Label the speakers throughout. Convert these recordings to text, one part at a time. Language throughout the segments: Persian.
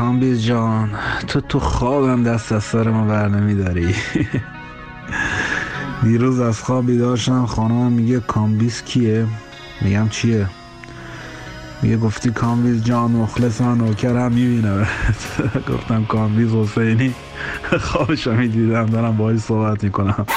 Speaker 1: کامبیز جان، تو خوابم دست از سر ما بر نمیداری. دیروز از خواب بیدار شدم، خانمم میگه کامبیز کیه؟ میگم چیه؟ میگه گفتی کامبیز جان مخلصم نوکرم میبینه. گفتم کامبیز حسینی. خوابشو میدیدم دارم باهاش صحبت میکنم.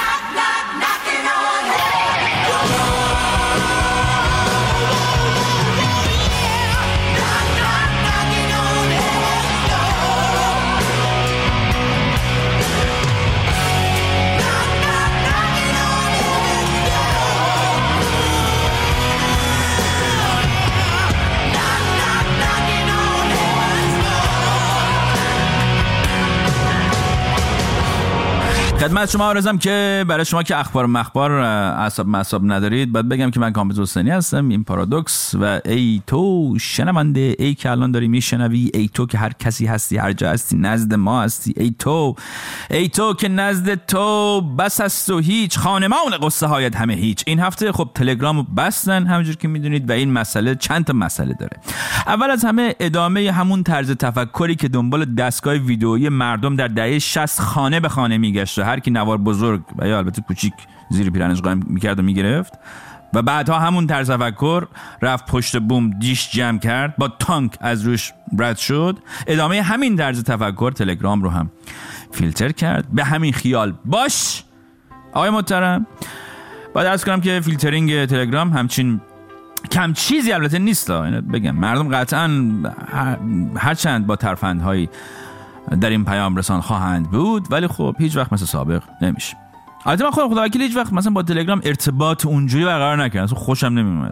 Speaker 2: خدمت شما عرضم که برای شما که اخبار مخبار اعصاب ندارید، باید بگم که من کامبیز حسینی هستم. این پارادوکس و ای تو شنونده، ای که الان داری میشنوی، ای تو که هر کسی هستی، هر جا هستی، نزد ما هستی، ای تو که نزد تو بس است و هیچ، خانمان قصه هایت همه هیچ. این هفته خب تلگرامو بستن همونجور که میدونید و این مسئله چند تا مسئله داره. اول از همه ادامه همون طرز تفکری که دنبال دستگاه ویدئویی مردم در دهه 60 خانه به خانه میگشت و هر کی نوار بزرگ و یا البته کوچیک زیر پیرنش قایم میکرد و میگرفت و بعدها همون طرز تفکر رفت پشت بوم دیش جمع کرد، با تانک از روش رد شد. ادامه همین طرز تفکر تلگرام رو هم فیلتر کرد. به همین خیال باش آقای محترم. باید عرض کنم که فیلترینگ تلگرام همچین کم چیزی البته نیست. بگم مردم قطعا هرچند با ترفندهایی در این پیام رسان خواهند بود، ولی خب هیچ وقت مثل سابق نمیشه. البته من خودم خداوکیل هیچ وقت مثلا با تلگرام ارتباط اونجوری برقرار نکردم، اصلا خوشم نمیومد،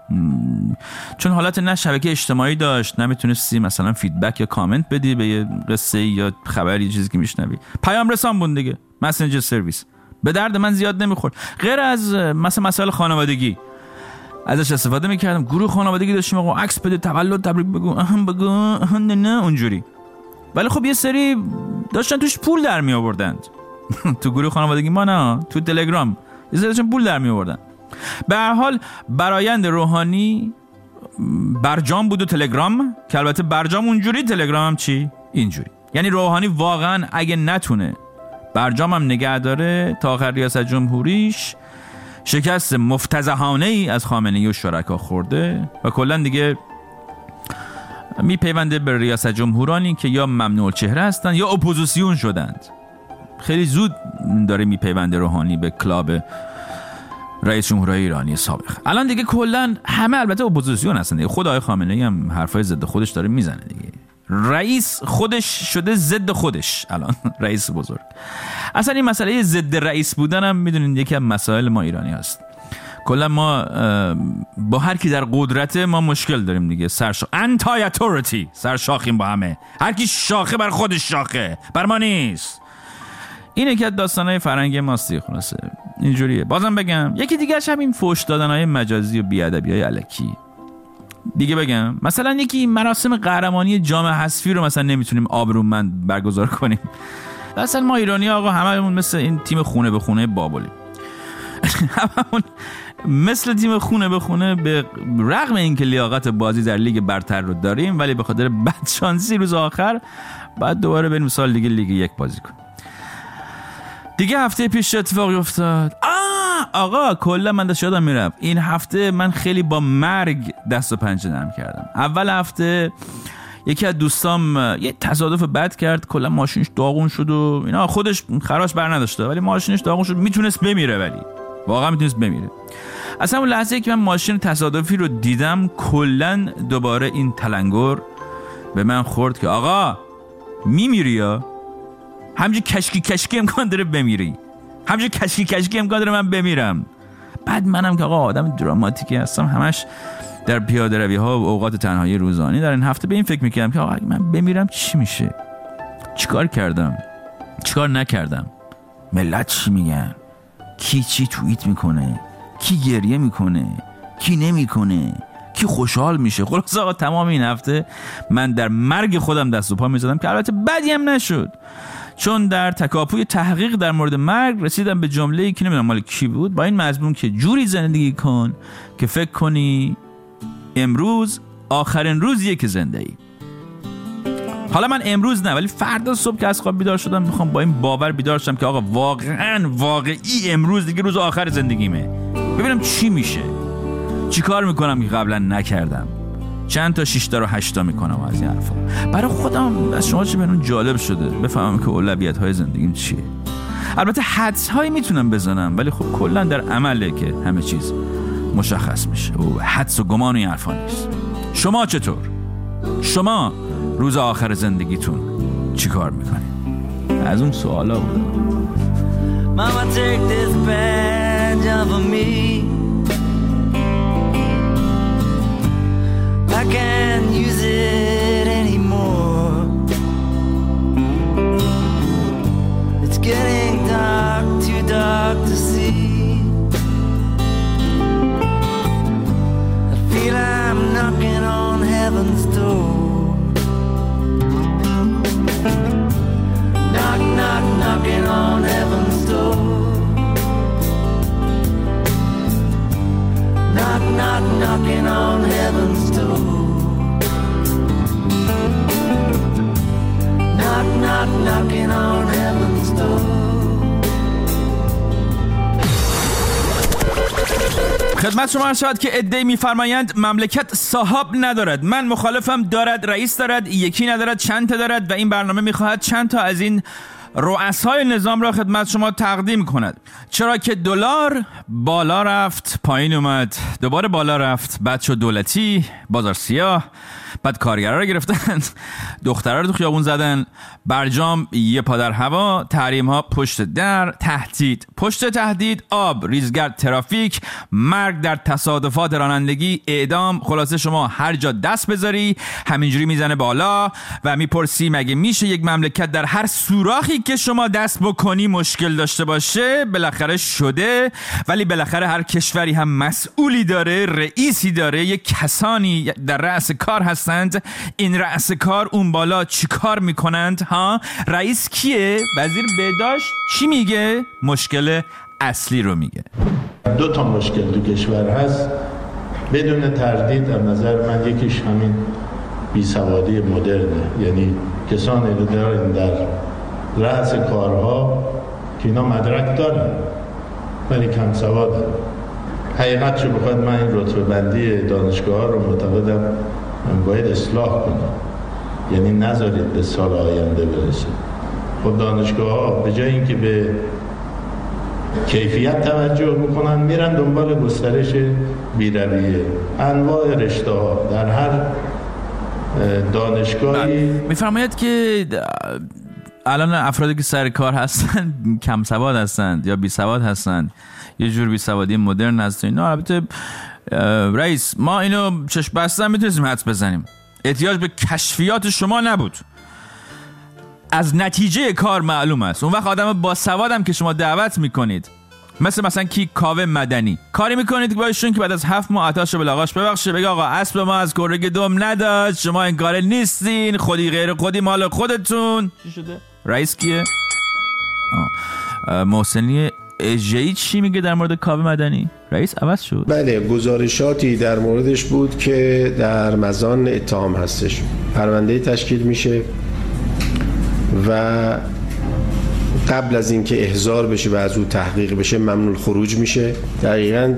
Speaker 2: چون حالت نه شبکه اجتماعی داشت، نمیتونستی مثلا فیدبک یا کامنت بدی به یه قصه یا خبری چیزی که میشنوی. پیام رسان بود دیگه، مسنجر سرویس، به درد من زیاد نمیخورد. غیر از مثلا مسائل خانوادگی ازش استفاده میکردم. گروه خانوادگی داشتیم، آقا عکس بده، تولد تبریک بگو نه اونجوری. ولی خب یه سری داشتن توش پول در می آوردند. تو گروه خانوادگی ما نه، تو تلگرام یه سری داشتن پول در می آوردن. به هر حال برآیند روحانی برجام بود و تلگرام، که البته برجام اونجوری، تلگرام هم چی؟ اینجوری. یعنی روحانی واقعا اگه نتونه برجام هم نگه داره تا آخر ریاست جمهوریش، شکست مفتضحانه ای از خامنه‌ای و شرکا خورده و کلا دیگه میپیونده به ریاست جمهورانی که یا ممنوع الچهره هستن یا اپوزیسیون شدند. خیلی زود داره میپیونده روحانی به کلاب رئیس جمهورهای ایرانی سابق. الان دیگه کلا همه البته اپوزیسیون هستن دیگه. خود آقای خامنه‌ای هم حرفای ضد خودش داره میزنه دیگه. رئیس خودش شده ضد خودش الان. رئیس بزرگ. اصلا این مسئله ضد رئیس بودن هم میدونید یکی از مسائل ما ایرانی هست. کلا ما با هر کی در قدرت ما مشکل داریم دیگه. انتای اتوریتی، سرشاخیم با همه. هر کی شاخه بر خودش شاخه، بر ما نیست. اینه که داستانای فرنگی ماست خلاصه. اینجوریه. بازم بگم یکی دیگه‌اش همین فحش دادنای مجازی و بی‌ادبیای الکی. دیگه بگم مثلا یکی مراسم قهرمانی جام حذفی رو مثلا نمیتونیم آبرومند برگزار کنیم. اصلا ما ایرانی آقا هممون مثل این تیم خونه به خونه بابلیم. هممون مثل تیم خونه به خونه، به رغم اینکه لیاقت بازی در لیگ برتر رو داریم، ولی به خاطر بدشانسی روز آخر بعد دوباره بریم سال دیگه لیگ یک بازی کنیم. دیگه هفته پیش اتفاقی افتاد. آقا کلا من داشت یادم میرم این هفته من خیلی با مرگ دست و پنجه نرم کردم. اول هفته یکی از دوستام یه تصادف بد کرد، کلا ماشینش داغون شد و اینا. خودش خراش بر نداشته ولی ماشینش داغون شد، میتونست بمیره، ولی واقعا میتونست بمیره. اصلا اون لحظه که من ماشین تصادفی رو دیدم کلا دوباره این تلنگر به من خورد که آقا میمیری یا همینجوری کشکی امکان داره بمیری، همینجوری کشکی امکان داره من بمیرم. بعد منم که آقا آدم دراماتیکی هستم، همش در پیاده روی ها و اوقات تنهایی روزانه در این هفته به این فکر میکردم که آقا اگه من بمیرم چی میشه، چیکار کردم چیکار نکردم، ملت چی میگن، کی چی توییت میکنه، کی گریه میکنه، کی نمیکنه، کی خوشحال میشه. خلاص آقا تمام این هفته من در مرگ خودم دست و پا میزدم که البته بدی هم نشد، چون در تکاپوی تحقیق در مورد مرگ رسیدم به جمله‌ای که نمیدونم مال کی بود، با این مضمون که جوری زندگی کن که فکر کنی امروز آخرین روزیه که زنده ای. حالا من امروز نه، ولی فردا صبح که از خواب بیدار شدم میخوام با این باور بیدار شم که آقا واقعی امروز دیگه روز آخر زندگیمه. ببینم چی میشه، چی کار میکنم که قبلا نکردم، چند تا 6 تا رو 8 تا میکنم از این حرفا. برای خودم از شما چه برون جالب شده بفهمم که اولویت‌های زندگیم چیه. البته حدس‌هایی میتونم بزنم، ولی خب کلا در عمله که همه چیز مشخص میشه و حدس و گمان و این حرفا نیست. شما چطور؟ شما روز آخر زندگیتون چی کار میکنید؟ از اون سوالا بود.
Speaker 3: Mama, take this badge off of me. I can't use it anymore. It's getting dark, too dark to see. I feel I'm knocking on heaven's door. Knock, knock, knocking on heaven's door. Knock, knock, knocking on heaven's door. Knock, knock, knocking on heaven's door.
Speaker 2: خدمت شما عرض شود که عده‌ای می‌فرمایند مملکت صاحب ندارد. من مخالفم، دارد، رئیس دارد، یکی ندارد، چند تا دارد و این برنامه می‌خواهد چند تا از این رؤسای نظام را خدمت شما تقدیم کند. چرا که دلار بالا رفت، پایین اومد، دوباره بالا رفت، بعد شد دولتی، بازار سیاه، بعد کارگرها رو گرفتن، دخترها رو تو خیابون زدن، برجام یه پا در هوا، تحریم ها پشت در، تهدید پشت تهدید، آب، ریزگرد، ترافیک، مرگ در تصادفات رانندگی، اعدام. خلاصه شما هر جا دست بذاری همینجوری میزنه بالا و میپرسی مگه میشه یک مملکت در هر سوراخی که شما دست بکنی مشکل داشته باشه؟ بالاخره شده، ولی بالاخره هر کشوری هم مسئولی داره، رئیسی داره، یک کسانی در رأس کار هستند. این رأس کار اون بالا چی کار میکنند؟ ها، رئیس کیه؟ وزیر بهداشت چی میگه؟ مشکل اصلی رو میگه.
Speaker 4: 2 مشکل تو کشور هست بدون تردید. از نظر من یکیش همین بیسوادی مدرنه، یعنی کسانی رو دارن در رأس کارها که اینا مدرک دارن ولی کم سوادن. حقیقت رو بخواد من این رتبه بندی دانشگاه ها رو معتقدم باید اصلاح کنم، یعنی نذارید به سال آینده برسه. خب دانشگاه ها به جای اینکه به کیفیت توجه میکنن میرن دنبال گسترش بی‌رویه. انواع رشته ها در هر دانشگاهی.
Speaker 2: میفرماید که الان افرادی که سر کار هستن کم سواد هستند یا بی سواد هستند، یه جور بی سوادی مدرن هست. اینا البته رئیس ما اینو چشم بسته میتونیم حدس بزنیم، احتیاج به کشفیات شما نبود، از نتیجه کار معلوم است. اون وقت آدم با سوادم که شما دعوت میکنید، مثلا کی کاوه مدنی، کاری میکنید که بایشون که بعد از 7 ماه عطاشو به لاغاش ببخشه، بگه آقا اسب ما از کرگ دم نداشت، شما این کار نیستین، خودی غیر خودی مال خودتون. چی شده؟ رئیس کیه؟ محسنی اژه‌ای چی میگه در مورد کاوه مدنی؟ رئیس عوض شد؟
Speaker 5: بله، گزارشاتی در موردش بود که در مزان اتهام هستش. پرونده تشکیل میشه و قبل از اینکه احضار بشه و از او تحقیق بشه ممنوع الخروج میشه. دقیقاً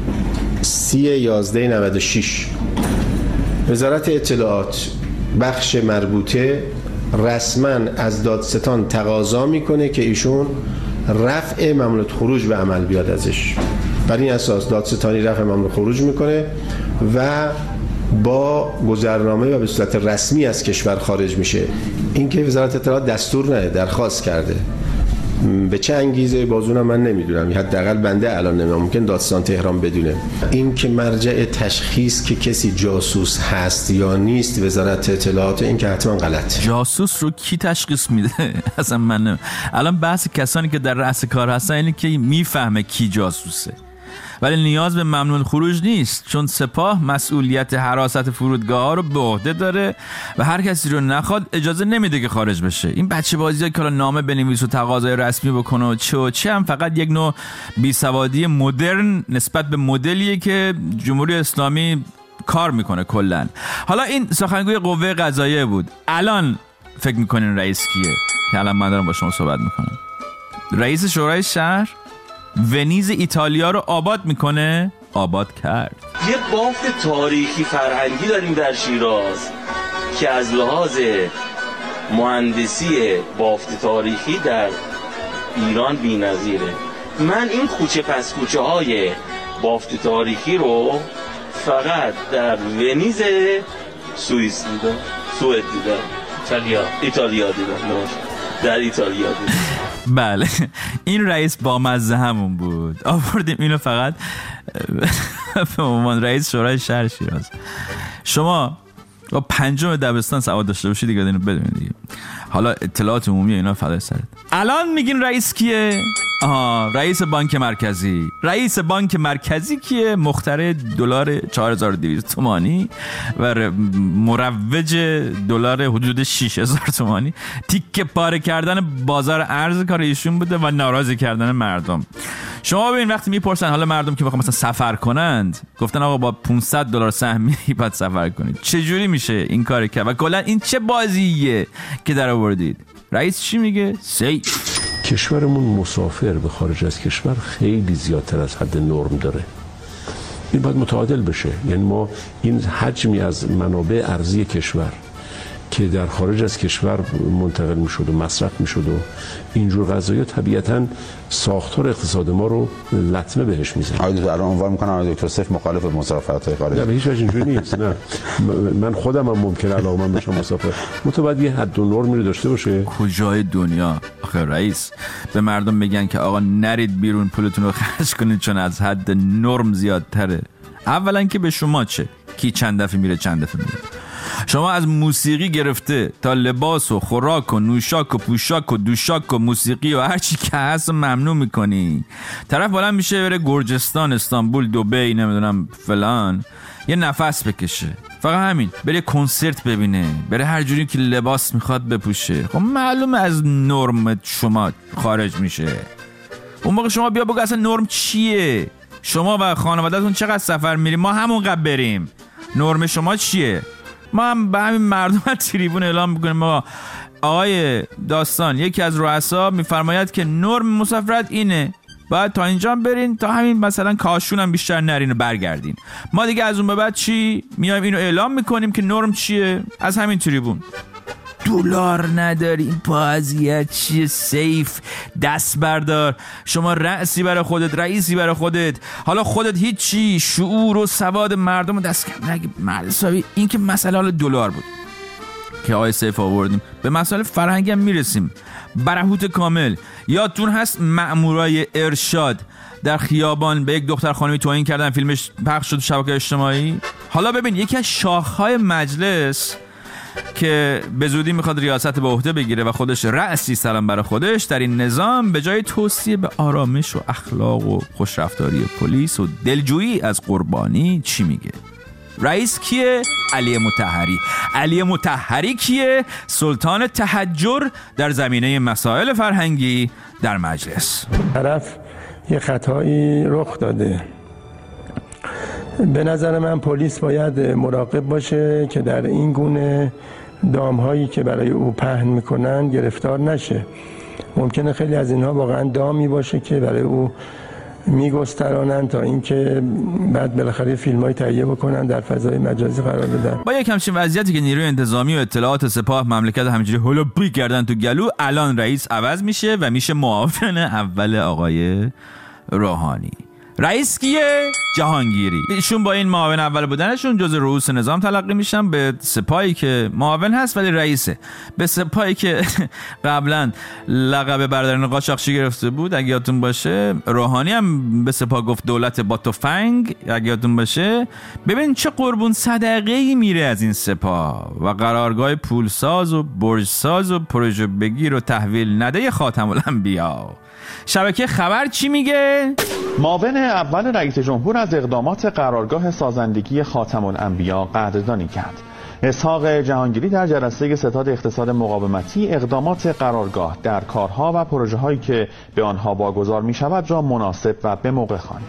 Speaker 5: 30/11/96 وزارت اطلاعات بخش مربوطه رسما از دادستان تقاضا میکنه که ایشون رفع ممنوع خروج به عمل بیاد ازش. بر این اساس دادستانی رفع ممنوع خروج میکنه و با گذرنامه و به صورت رسمی از کشور خارج میشه. این که وزارت اطلاعات دستور نده، درخواست کرده. به چه انگیزه بازون من نمیدونم، حداقل بنده الان نمیدونم، ممکن دادستان تهران بدونه. این که مرجع تشخیص که کسی جاسوس هست یا نیست وزارت اطلاعات، این که حتما غلط.
Speaker 2: جاسوس رو کی تشخیص میده؟ اصلا من الان بحث کسانی که در رأس کار هستن اینه که میفهمه کی جاسوسه، ولی نیاز به ممنوع خروج نیست، چون سپاه مسئولیت حراست فرودگاه‌ها رو به عهده داره و هر کسی رو نخواد اجازه نمیده که خارج بشه. این بچه بازی‌ها که نامه بنویس و تقاضای رسمی بکنه و چه هم فقط یک نوع بیسوادی مدرن نسبت به مدلیه که جمهوری اسلامی کار میکنه کلا. حالا این سخنگوی قوه قضاییه بود. الان فکر میکنین رئیس کیه که الان من دارم با شما صحبت میکنم؟ رئیس شورای شهر ونیز ایتالیا رو آباد میکنه، آباد کرد.
Speaker 6: یه بافت تاریخی فرهنگی داریم در شیراز که از لحاظ مهندسی بافت تاریخی در ایران بی‌نظیره. من این کوچه پس کوچه های بافت تاریخی رو فقط در ونیز سوئیس دیدم، سوئد دیدم، ایتالیا دیدم، در ایتالیا دیدم.
Speaker 2: بله این رئیس با مزه همون بود، آوردیم اینو فقط به عنوان رئیس شورای شهر شیراز. شما با پنجم دبستان سواد داشته باشید دیگه اینو بدونید دیگه. حالا اطلاعات عمومی اینا فدای سرت. الان میگین رئیس کیه؟ رئیس بانک مرکزی. رئیس بانک مرکزی کیه؟ مخترع دلار 4200 تومانی و مروج دلار حدود 6000 تومانی. تیکه پاره کردن بازار ارز کار ایشون بوده و ناراضی کردن مردم. شما ببین وقتی میپرسن حالا مردم که بخوام مثلا سفر کنند، گفتن آقا با $500 سهمی باید سفر کنید، چجوری میشه این کار کرد؟ و کلا این چه بازیه که در آوردید؟ رئیس چی میگه؟ سیف.
Speaker 7: کشورمون مسافر به خارج از کشور خیلی زیادتر از حد نرم داره. این باید متعادل بشه. یعنی ما این حجمی از منابع ارزی کشور که در خارج از کشور منتقل میشد و مصرف میشد و اینجور قضایا طبیعتاً ساختار اقتصاد ما رو لطمه بهش میزنه.
Speaker 8: آقای دکتر الان عنوان میکنن آقای دکتر صفر مخالف مسافرت خارجی.
Speaker 7: نه به هیچ وجه اینجوری نیست. نه من خودم هم ممکنه علاقه‌مند بشم مسافر. متوجه یه حد و نرمی رو داشته باشه.
Speaker 2: کجای دنیا آخه رئیس به مردم میگن که آقا نرید بیرون پولتون رو خرج کنید چون از حد نرم زیادتره؟ اولا که به شما چه؟ کی چند دفعه میره چند دفعه میره؟ شما از موسیقی گرفته تا لباس و خوراک و نوشاک و پوشاک و دوشاک و موسیقی و هر چی که هست ممنوع میکنی. طرف بلند میشه بره گرجستان، استانبول، دبی، نمیدونم فلان، یه نفس بکشه، فقط همین، بره کنسرت ببینه، بره هر جوری که لباس میخواد بپوشه. خب معلومه از نرم شما خارج میشه. اون موقع شما بیا بگو اصلا نرم چیه؟ شما و خانواده‌تون چقدر سفر میریم؟ ما همون قبل بریم. نرم شما چیه؟ ما هم به همین مردم تریبون اعلام میکنیم آقای داستان یکی از رؤسا میفرماید که نرم مسافرت اینه، باید تا اینجا برین، تا همین مثلا کاشون هم بیشتر نرین و برگردین. ما دیگه از اون به بعد چی میایم اینو اعلام میکنیم که نرم چیه از همین تریبون. دلار نداریم، بازیت چیه؟ سیف، دست بردار. شما رئیسی برای خودت، رئیسی برای خودت، حالا خودت هیچی، شعور و سواد مردم رو دست کم نگی. مرد حسابی این که مسئله حالا دلار بود که آقای سیف آوردیم، به مسئله فرهنگی هم میرسیم. برهوت کامل. یادتون هست مأمورای ارشاد در خیابان به یک دختر خانمی توهین کردن، فیلمش پخش شد شبکه اجتماعی؟ حالا ببین یکی از شاخهای مجلس که به زودی میخواد ریاست به عهده بگیره و خودش رئیسی سلام برای خودش، در این نظام به جای توصیه به آرامش و اخلاق و خوشرفتاری پلیس و دلجویی از قربانی چی میگه؟ رئیس کیه؟ علی مطهری. علی مطهری کیه؟ سلطان تحجر در زمینه مسائل فرهنگی در مجلس.
Speaker 9: طرف یه خطایی رخ داده. به نظر من پلیس باید مراقب باشه که در این گونه دام‌هایی که برای او پهن میکنن گرفتار نشه. ممکنه خیلی از اینها واقعا دامی باشه که برای او میگسترانن تا اینکه بعد بالاخره فیلمای تهیه بکنن در فضای مجازی قرار بدن.
Speaker 2: با یک همچین وضعیتی که نیروی انتظامی و اطلاعات سپاه مملکت همینجوری هولو بی کردن تو گلو، الان رئیس عوض میشه و میشه معاون اول آقای روحانی. رئیس کیه؟ جهانگیری. ایشون با این معاون اول بودنشون جز رؤوس نظام تلقی میشن به سپاهی که معاون هست ولی رئیسه، به سپاهی که قبلا لقب برادران قاچاقچی گرفته بود اگه یادتون باشه. روحانی هم به سپاه گفت دولت با تفنگ اگه یادتون باشه. ببین چه قربون صدقه‌ای میره از این سپاه و قرارگاه پولساز و برجساز و پروژه بگیر و تحویل نده خاتم الانبیا. شبکه خبر چی میگه؟
Speaker 10: معاون اول رئیس جمهور از اقدامات قرارگاه سازندگی خاتم الانبیا قدردانی کرد. اسحاق جهانگیری در جلسه ستاد اقتصاد مقاومتی اقدامات قرارگاه در کارها و پروژه‌هایی که به آنها واگذار می‌شود را مناسب و به موقع خواند.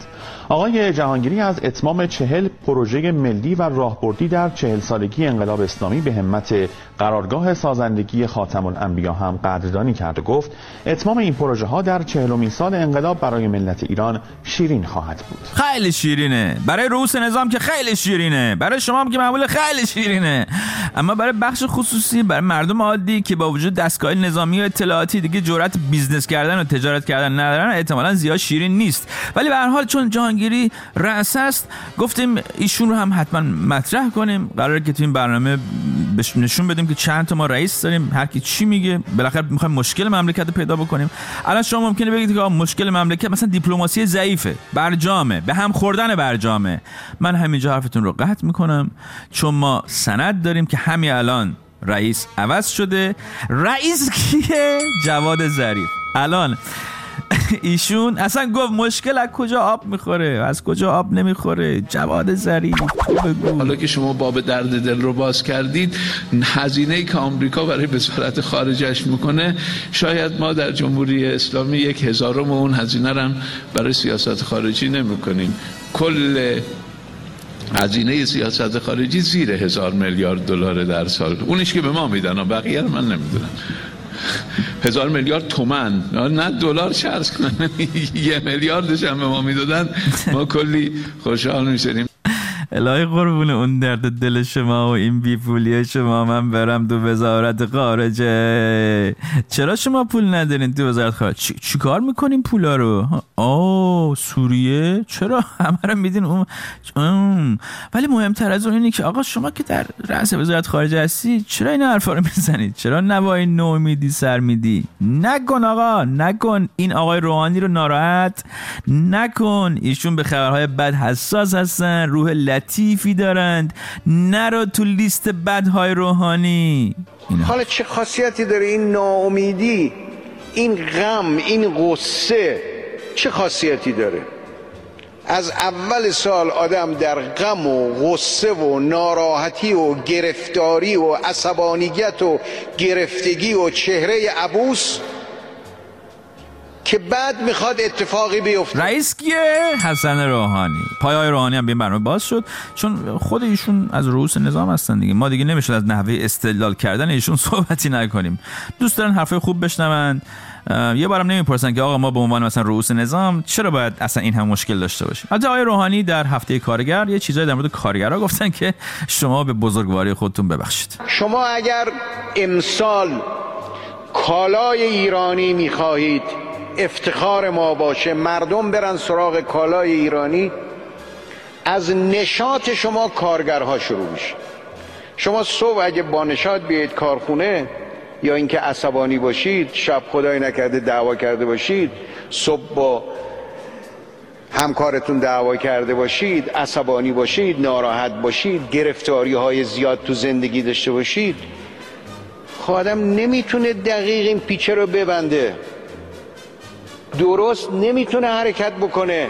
Speaker 10: آقای جهانگیری از اتمام 40 پروژه ملی و راهبردی در 40 سالگی انقلاب اسلامی به همت قرارگاه سازندگی خاتم الانبیا هم قدردانی کرد و گفت اتمام این پروژه ها در 40مین سال انقلاب برای ملت ایران شیرین خواهد بود.
Speaker 2: خیلی شیرینه، برای رؤوس نظام که خیلی شیرینه، برای شما هم که معمول خیلی شیرینه، اما برای بخش خصوصی، برای مردم عادی که با وجود دستگاه نظامی و اطلاعاتی دیگه جرأت بیزنس کردن و تجارت کردن ندارن احتمالاً زیاد شیرین نیست. ولی به هر حال چون جهانگیری رئیس است گفتیم ایشون رو هم حتما مطرح کنیم. قراره که تو این برنامه نشون بدیم که چند تا ما رئیس داریم، هر کی چی میگه، بالاخره میخوایم مشکل مملکت رو پیدا بکنیم. الان شما ممکنه بگید که مشکل مملکت مثلا دیپلماسی ضعیفه، برجامه، به هم خوردن برجامه. من همینجا حرفتون رو قطع میکنم، چون ما سند داریم که همین الان رئیس عوض شده. رئیس کیه؟ جواد ظریف. الان ایشون اصلا گفت مشکل از کجا آب میخوره، از کجا آب نمیخوره. جواد ظریف
Speaker 11: حالا که شما باب درد دل رو باز کردید، هزینه‌ای که آمریکا برای وزارت خارجش میکنه شاید ما در جمهوری اسلامی 1/1000 اون هزینه رو برای سیاست خارجی نمیکنیم. کل هزینه سیاست خارجی زیر 1000 میلیارد دلار در سال. اونیش که به ما میدن، بقیه رو من نمیدونم. 1000 میلیارد تومان، نه دلار چرس کنن. 1 میلیاردش هم به ما میدادن ما کلی خوشحال میشدیم.
Speaker 2: الهی قربون اون درد دل شما و این بیپولی شما من برم تو وزارت خارجه. چرا شما پول ندارین تو وزارت خارجه؟ چی کار میکنین پولا رو؟ سوریه؟ چرا همه رو میدین اون؟ ولی مهمتر از اون اینه که آقا شما که در رأس وزارت خارجه هستی چرا این حرفا رو میزنید؟ چرا نوای نومیدی سر میدی؟ نکن آقا، نکن. این آقای روحانی رو ناراحت نکن. ایشون به خبرهای بد حساس هستن، روح لطیفی دارند. نرو تو لیست بدهای روحانی.
Speaker 12: حالا چه خاصیتی داره این ناامیدی، این غم، این غصه؟ چه خاصیتی داره؟ از اول سال آدم در غم و غصه و ناراحتی و گرفتاری و عصبانیت و گرفتگی و چهره عبوس که بعد میخواد اتفاقی بیفته.
Speaker 2: رئیس کیه؟ حسن روحانی. پایه‌های روحانی هم به این برنامه باز شد، چون خود ایشون از رؤوس نظام هستن دیگه. ما دیگه نمیشه از نحوه استدلال کردن ایشون صحبتی نکنیم. دوست دارن حرفای خوب بشنون، یه بارم نمیپرسن که آقا ما به عنوان مثلا رؤوس نظام چرا باید اصلا این هم مشکل داشته باشیم. البته آقای روحانی در هفته کارگر یه چیزایی در مورد کارگرها گفتن که شما به بزرگواری خودتون ببخشید.
Speaker 12: شما اگر امسال کالای ایرانی میخواهید افتخار ما باشه، مردم برن سراغ کالای ایرانی، از نشاط شما کارگرها شروع میشه. شما صبح اگه با نشاط بیایید کارخونه، یا اینکه عصبانی باشید، شب خدای نکرده دعوا کرده باشید، صبح با همکارتون دعوا کرده باشید، عصبانی باشید، ناراحت باشید، گرفتاری های زیاد تو زندگی داشته باشید، آدم نمیتونه دقیق این پیچه رو ببنده، درست نمیتونه حرکت بکنه،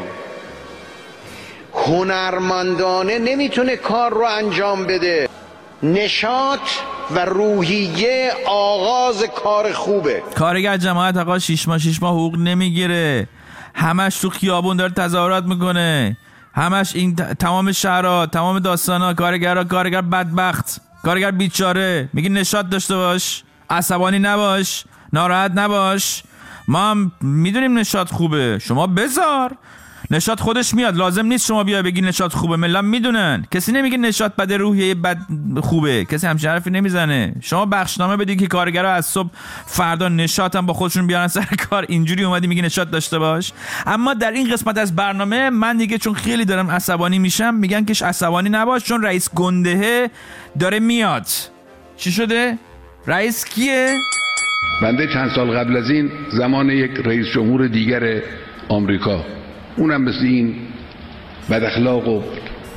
Speaker 12: هنرمندانه نمیتونه کار رو انجام بده. نشاط و روحیه آغاز کار خوبه.
Speaker 2: کارگر جماعت آقا 6 ماه حقوق نمیگیره، همش تو خیابون داره تظاهرات میکنه، همش این تمام شهرها، تمام داستانا، کارگر بدبخت، کارگر بیچاره. میگی نشاط داشته باش، عصبانی نباش، ناراحت نباش. ما هم میدونیم نشاط خوبه، شما بذار نشاط خودش میاد، لازم نیست شما بیا بگی نشاط خوبه. ملت میدونن، کسی نمیگه نشاط بده، روحیه بد خوبه، کسی همچین حرفی نمیزنه. شما بخشنامه بدی که کارگرها از صبح فردا نشاط هم با خودشون بیارن سر کار، اینجوری اومدی میگی نشاط داشته باش. اما در این قسمت از برنامه من دیگه چون خیلی دارم عصبانی میشم، میگن که عصبانی نباش چون رئیس گندهه داره میاد. چی شده؟ رئیس کیه؟
Speaker 13: بنده چند سال قبل از این زمان یک رئیس جمهور دیگر آمریکا، اونم مثل این بد اخلاق و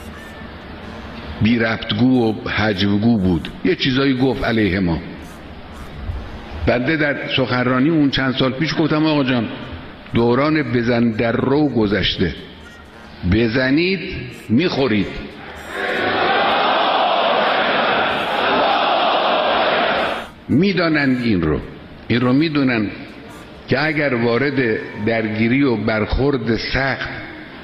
Speaker 13: بی ربطگو و هجوگو بود، یه چیزایی گفت علیه ما. بنده در سخنرانی اون چند سال پیش گفتم آقا جان، دوران بزن در رو گذشته، بزنید میخورید. میدانند این رو میدونن که اگر وارد درگیری و برخورد سخت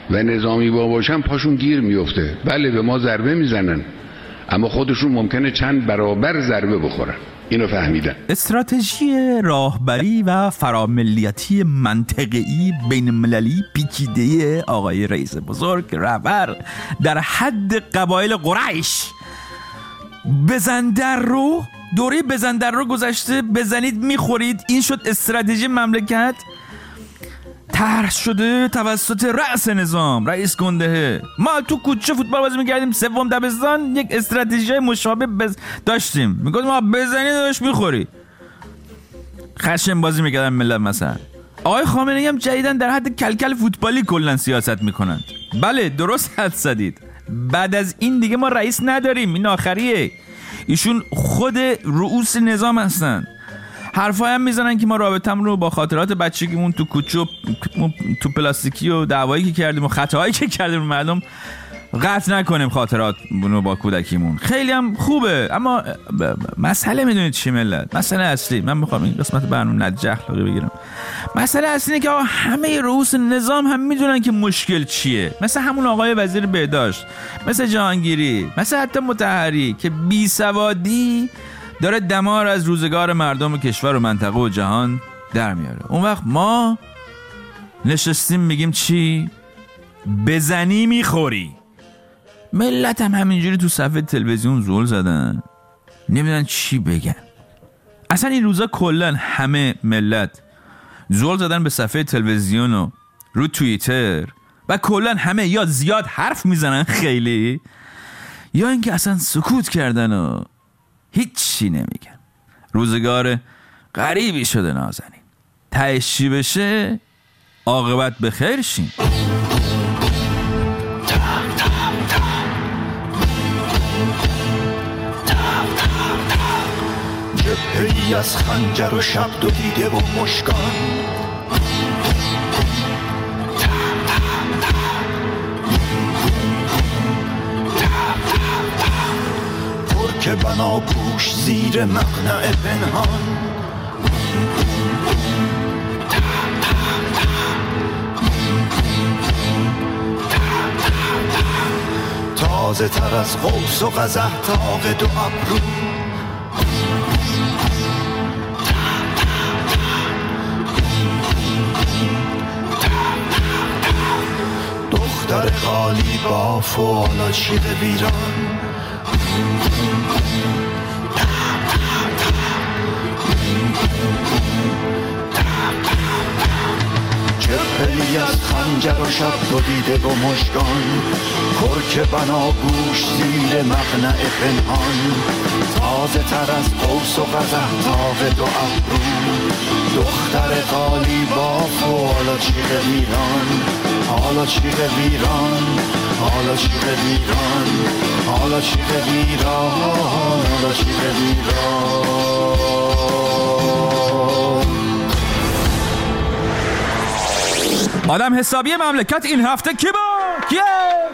Speaker 13: و نظامی باشن پاشون گیر میفته. بله به ما ضربه میزنن اما خودشون ممکنه چند برابر ضربه بخورن. اینو فهمیدن.
Speaker 2: استراتژی راهبری و فراملیتی منطقه‌ای بین المللی پیچیده آقای رئیس بزرگ رهبر در حد قبایل قریش. بزندر رو دوره بزندر رو گذشته، بزنید میخورید، این شد استراتژی مملکت. طرح شده توسط رأس نظام، رئیس گندهه. ما تو کوچه فوتبال بازی میکردیم، سوم دبستان یک استراتژی مشابه داشتیم، میگفتیم ما بزنید داشت میخوری. خشم بازی میکردن ملت. مثلا آقای خامنه‌ای هم جدیدن در حد کلکل فوتبالی کلا سیاست میکنند. بله درست حد زدید. بعد از این دیگه ما رئیس نداریم، این آخریه. ایشون خود رؤوس نظام هستن. حرفایی هم میزنن که ما رابطمون رو با خاطرات بچگیمون تو کوچه تو پلاستیکی و دعوایی که کردیم و خطاهایی که کردیم مردم قطع نکنیم خاطراتمون رو با کودکیمون. خیلی هم خوبه، اما مسئله میدونید چی ملت؟ مسئله اصلی، من میخوام این قسمت برنامه نجحلقی بگیرم. مسئله اصلی اینه که همه رؤوس نظام هم میدونن که مشکل چیه. مثل همون آقای وزیر بهداشت، مثل جهانگیری، مثل حتی مطهری که بی سوادی داره دمار از روزگار مردم کشور و منطقه و جهان در میاره. اون وقت ما نشستیم میگیم چی؟ بزنی میخوری. ملت هم همینجوری تو صفحه تلویزیون زول زدن، نمیدونن چی بگن. اصلا این روزا کلن همه ملت زول زدن به صفحه تلویزیون و رو توییتر و کلن همه یا زیاد حرف میزنن خیلی، یا اینکه اصلا سکوت کردن و هیچی نمیگن. روزگار غریبی شده نازنین. تهش چی بشه؟ عاقبت به خیر شین.
Speaker 14: جبهه‌ای از خنجر و شب دو دیده و مشکان، ترک بناگوش زیر مقنع پنهان، تازه تر از قوس و قزح تاق دو ابرو، دختر قالی باف و آلاشیق ویران، جبهه‌ای از خنجر و شب دو دیده و مژگان، کرک بناگوش زیر مقنع پنهان، تازه تر از قوس و قزح تاق دو ابرو، دختر قالی باف و آلاشیق ویران، آلاشیق ویران، آلاشیق ویران، آلاشیق ویران، آلاشیق ویران.
Speaker 2: آدم حسابی مملکت این هفته کی با؟ کیه؟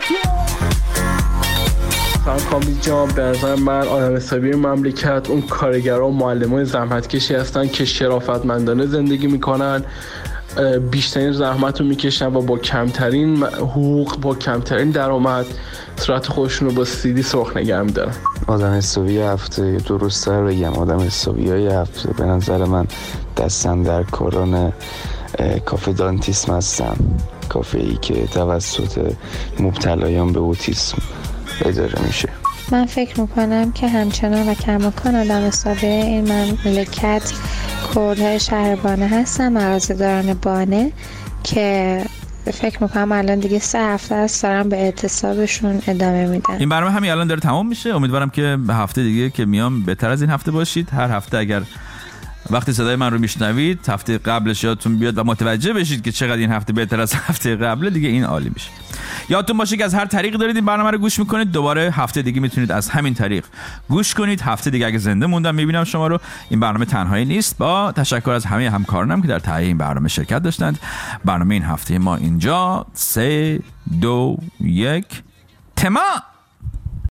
Speaker 15: کامبیز جان، به نظر من آدم حسابی مملکت اون کارگرها و معلمای زحمتکشی هستن که شرافتمندانه زندگی میکنن، بیشترین زحمت رو میکشن و با کمترین حقوق، با کمترین درآمد صورت خودشون رو با سیدی سرخ نگه میدارن.
Speaker 16: آدم حسابی هفته، درست‌تر بگم آدم حسابی های هفته، به نظر من دستن در کاران کافه دانتیسم هستم، کافه ای که توسط مبتلایان به اوتیسم اداره میشه.
Speaker 17: من فکر میکنم که همچنان و کماکان آدم حسابی این مملکت کردهای شهر بانه هستن، مغازه‌داران بانه که فکر میکنم الان دیگه 3 هفته است دارن به اعتصابشون ادامه میدن.
Speaker 2: این برنامه همین الان داره تمام میشه. امیدوارم که به هفته دیگه که میام بهتر از این هفته باشید. هر هفته اگر وقتی صدای من رو میشنوید هفته قبلش یادتون بیاد و متوجه بشید که چقدر این هفته بهتر از هفته قبل، دیگه این عالی میشه. یادتون باشه که از هر طریقی دارید این برنامه رو گوش میکنید، دوباره هفته دیگه میتونید از همین طریق گوش کنید. هفته دیگه اگه زنده موندم میبینم شما رو. این برنامه تنهایی نیست، با تشکر از همه همکارانم که در تهیه این برنامه شرکت داشتند. برنامه این هفته ما اینجا 3 2 1 تمام.